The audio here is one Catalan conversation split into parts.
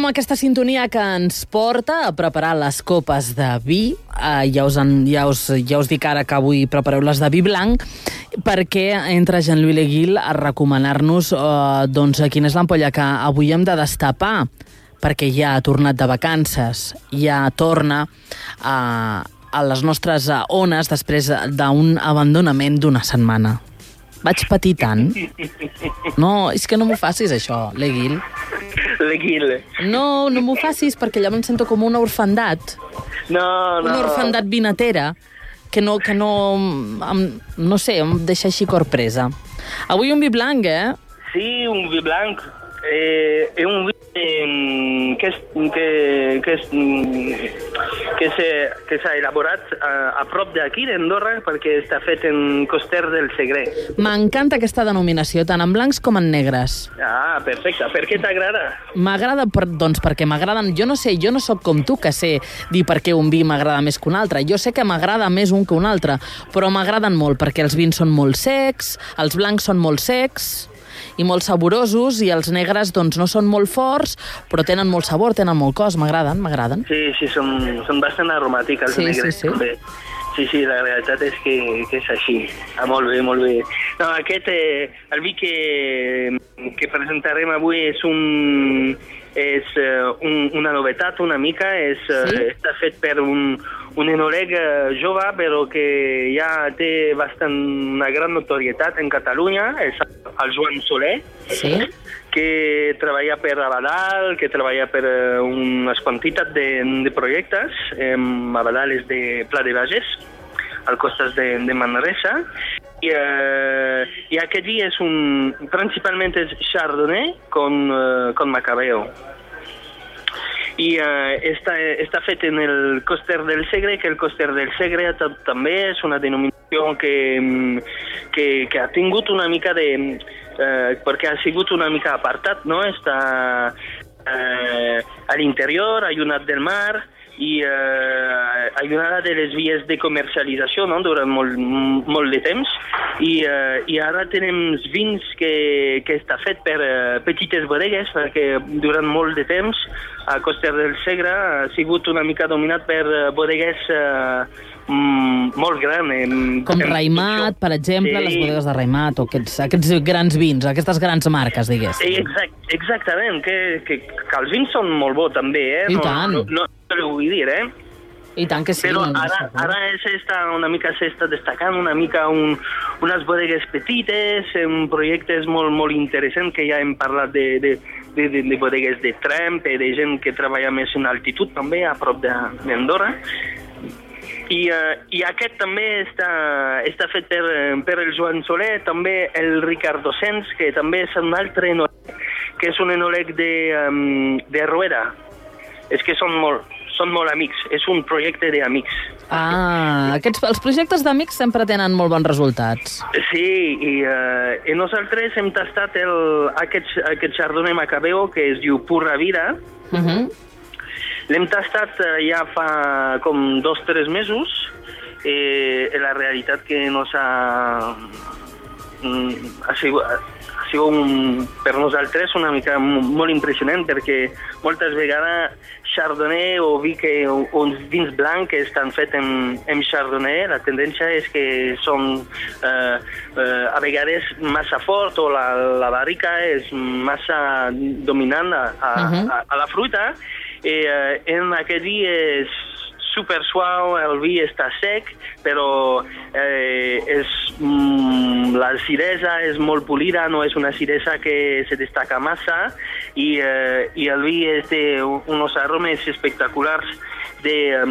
amb aquesta sintonia que ens porta a preparar les copes de vi. Ja us dic ara que avui prepareu les de vi blanc, perquè entra Jean-Louis Leguil a recomanar-nos quina és l'ampolla que avui hem de destapar, perquè ja ha tornat de vacances, ja torna a les nostres ones després d'un abandonament d'una setmana. Vaig patir tant. No, és que no m'ho facis, això, Leguil. Leguil. No m'ho facis, perquè llavors em sento com una orfandat. No. Una orfandat vinatera que no sé, em deixa així corpresa. Avui un vi blanc, eh? Sí, un vi blanc. Un vi que s'ha elaborat a prop d'aquí, d'Andorra, perquè està fet en Coster del Segre. M'encanta aquesta denominació, tant en blancs com en negres. Ah, perfecte. Per què t'agrada? M'agrada, doncs perquè m'agraden... Jo no sóc com tu, que sé dir per què un vi m'agrada més que un altre. Jo sé que m'agrada més un que un altre, però m'agraden molt perquè els vins són molt secs, els blancs són molt secs i molt saborosos, i els negres doncs no són molt forts, però tenen molt sabor, tenen molt cos, m'agraden. Sí, són bastant aromàtics els negres. Sí, la realitat és que és així. Molt bé. No, aquest, el vi que presentarem avui és una novetat una mica, està fet per un enòleg jove, però que ja té una gran notorietat en Catalunya, és el Joan Soler, que treballa per Abadal, que treballa per unes quantitats de projectes. Abadal és de Pla de Bages, al costat de Manresa, i aquest vi principalment és Chardonnay con Macabeo. I està fet en el Coster del Segre, que el Coster del Segre també és una denominació que ha tingut una mica perquè ha sigut una mica apartat, no? Està a l'interior, allunyat del mar, i allunyada de les vies de comercialització, no? Durant molt de temps, i ara tenim vins que està fet per petites bodegues, perquè durant molt de temps a Coster del Segre ha sigut una mica dominat per bodegues molt grans. Com Raimat, per exemple, les bodegues de Raimat, o aquests grans vins, aquestes grans marques, diguéssim. Exactament, que els vins són molt bons també, eh? I tant. No ho vull dir, eh? I tant que sí. Però ara s'està destacant una mica unes bodegues petites, projectes molt interessants, que ja hem parlat de bodegues de Tremp, de gent que treballa més en altitud també, a prop d'Andorra. I aquest també està fet per el Joan Soler, també el Ricardo Sens, que també és un altre enòleg, que és un enòleg de Rueda. És que són molt amics, és un projecte d'amics. Els projectes d'amics sempre tenen molt bons resultats. Sí, i nosaltres hem tastat aquest Chardonnay Macabeo, que es diu Pura Vida. L'hem tastat ja fa com 2 o 3 mesos, i la realitat que ha sigut per nosaltres una mica molt impressionant, perquè moltes vegades Chardonnay o vins blancs que estan fets en Chardonnay, la tendència és que són a vegades massa fort, o la barrica és massa dominant a la fruita. En aquest vi és super suau, el vi està sec, però l'acidesa és molt polida, no és una acidesa que se destaca massa, i el vi té uns aromes espectaculars de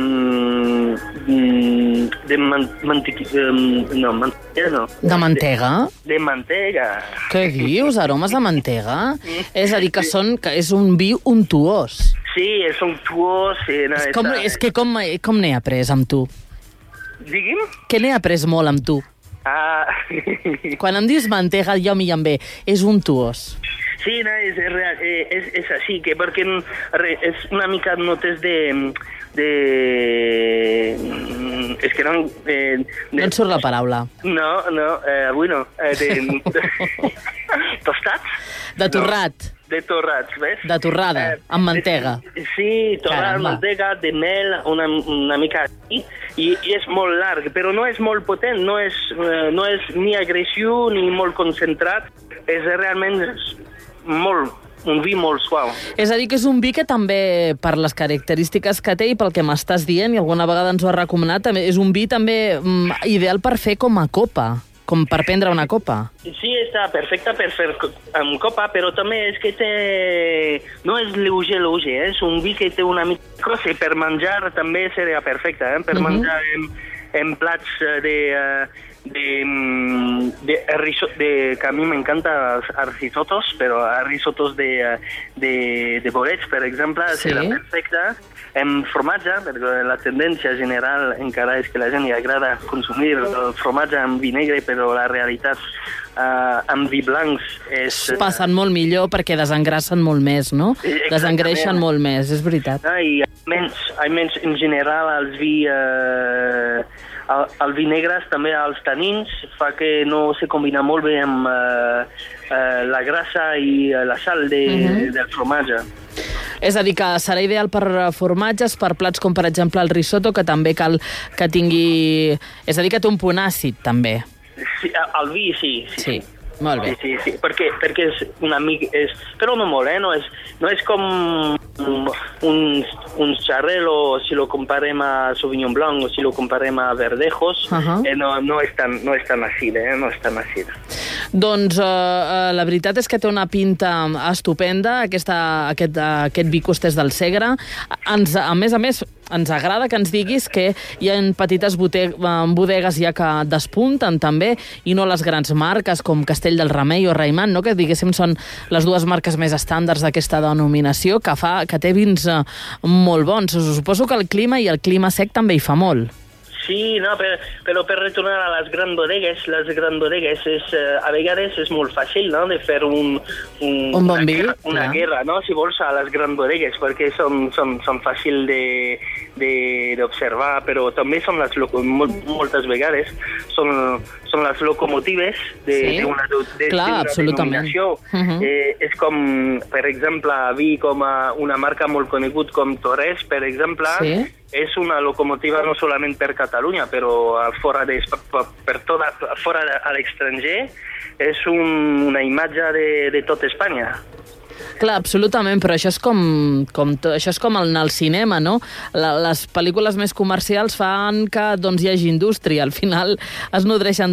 mantega? De mantega. Què dius? Aromes de mantega? És a dir, que és un vi untuós. Sí, és untuós. És que com n'he après amb tu? Digui'm? Què n'he après molt amb tu? Quan em dius mantega, jo m'hi ve. És untuós. Sí, no, és així, perquè és una mica notes és que no... No et surt la paraula. No, avui no. Tostats? De torrat. de torrats, ves? De torrada, amb mantega. Sí, torrada amb mantega, de mel, una mica així, i és molt llarg, però no és molt potent, no és ni agressiu ni molt concentrat, és realment un vi molt suau. És a dir, que és un vi que també, per les característiques que té i pel que m'estàs dient, i alguna vegada ens ho has recomanat, també, és un vi també ideal per fer com a copa, com per prendre una copa. Sí, està perfecte per fer amb copa, però també és que no és lleuger, és un vi que té una mica cosa, i per menjar també seria perfecte, per menjar en plats que a mi m'encanta els risotos, però risotos de bolets, per exemple, serà perfecte. En formatge, perquè la tendència general encara és que la gent li agrada consumir el formatge amb vi negre, però la realitat amb vi blancs és... Passen molt millor perquè desengrassen molt més, no? Desengreixen molt més, és veritat. I almenys en general el vi negre també als tanins fa que no se combina molt bé amb la grassa i la sal del formatge. És a dir, que serà ideal per formatges, per plats com, per exemple, el risotto, que també cal que tingui... És a dir, que té un punt àcid, també. Sí, el vi, sí. Sí, molt bé. Sí, perquè és una mica... Però no molt, no és com un xarrel, si lo comparem a Sauvignon Blanc o si lo comparem a Verdejos, no és tan àcid, no és tan àcid. Doncs la veritat és que té una pinta estupenda, aquest vi costers del Segre. A més, ens agrada que ens diguis que hi ha petites bodegues ja que despunten també, i no les grans marques com Castell del Remei o Raimant, no? Que diguéssim són les dues marques més estàndards d'aquesta denominació, que té vins molt bons. Suposo que el clima i el clima sec també hi fa molt. Sí, no, però per retornar a les grans bodegues a vegades és molt fàcil, no?, de fer una guerra, no?, si vols, a les grans bodegues, perquè són fàcil d'observar, però també són moltes vegades són les locomotives d'una denominació. És com, per exemple, vi com una marca molt conegut com Torres, per exemple, és una locomotiva no solament per Catalunya, però fora a l'estranger, és una imatge de tot Espanya. Clar, absolutament, però això és com anar al cinema, no? Les pel·lícules més comercials fan que hi hagi indústria. Al final es nodreixen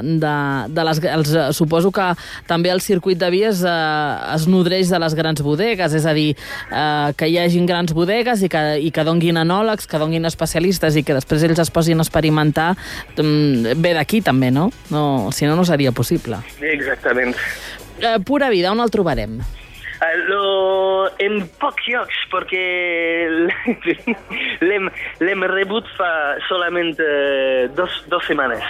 suposo que també el circuit de vies es nodreix de les grans bodegues, és a dir, que hi hagin grans bodegues i que donguin enòlegs, que donguin especialistes i que després ells es posin a experimentar, ve d'aquí també, no? Si no, no seria possible. Exactament. Pura Vida, on el trobarem? En pocs llocs, perquè l'hem rebut fa solament dos setmanes.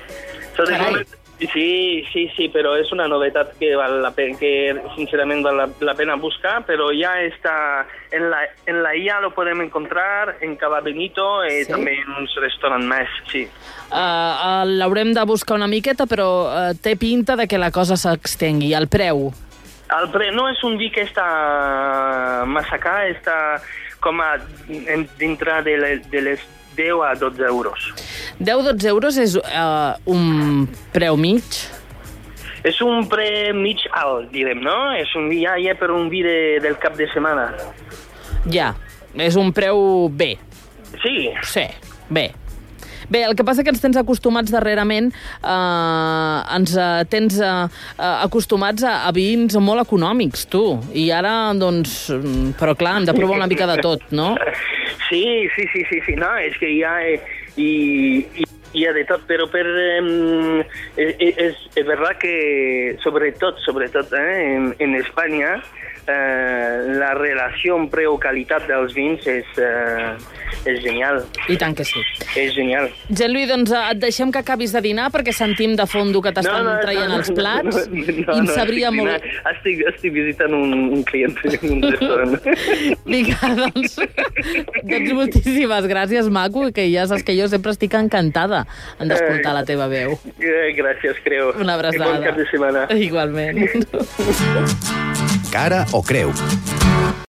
Sí, però és una novetat que sincerament val la pena buscar, però ja està en la IA, lo podem encontrar en Cava Benito i també en uns restaurants més, sí. L'haurem de buscar una miqueta, però té pinta de que la cosa s'extengui. El preu? El preu no és un vi que està massa car, està com dintre de les 10 a 12 euros. 10-12 euros és un preu mig? És un preu mig alt, direm, no? És un vi ja per un vi del cap de setmana. Ja, és un preu bé. Sí. Sí, bé. Bé, el que passa que ens tens acostumats darrerament, ens tens acostumats a vins molt econòmics, tu. I ara, doncs... Però clar, hem de provar una mica de tot, no? Sí. No, és que hi ha de tot, però és verdad que sobretot en Espanya la relació preu-qualitat dels vins és genial. I tant que sí. És genial. Jean-Louis, doncs et deixem que acabis de dinar perquè sentim de fondo que t'estan traient els plats i ens sabria molt... Estic visitant un client en un restaurant. Vinga, doncs moltíssimes gràcies, maco, que ja saps que jo sempre estic encantada d'escoltar la teva veu. Gràcies, creu. Una abraçada. Bon cap de setmana. Igualment. cara o creu.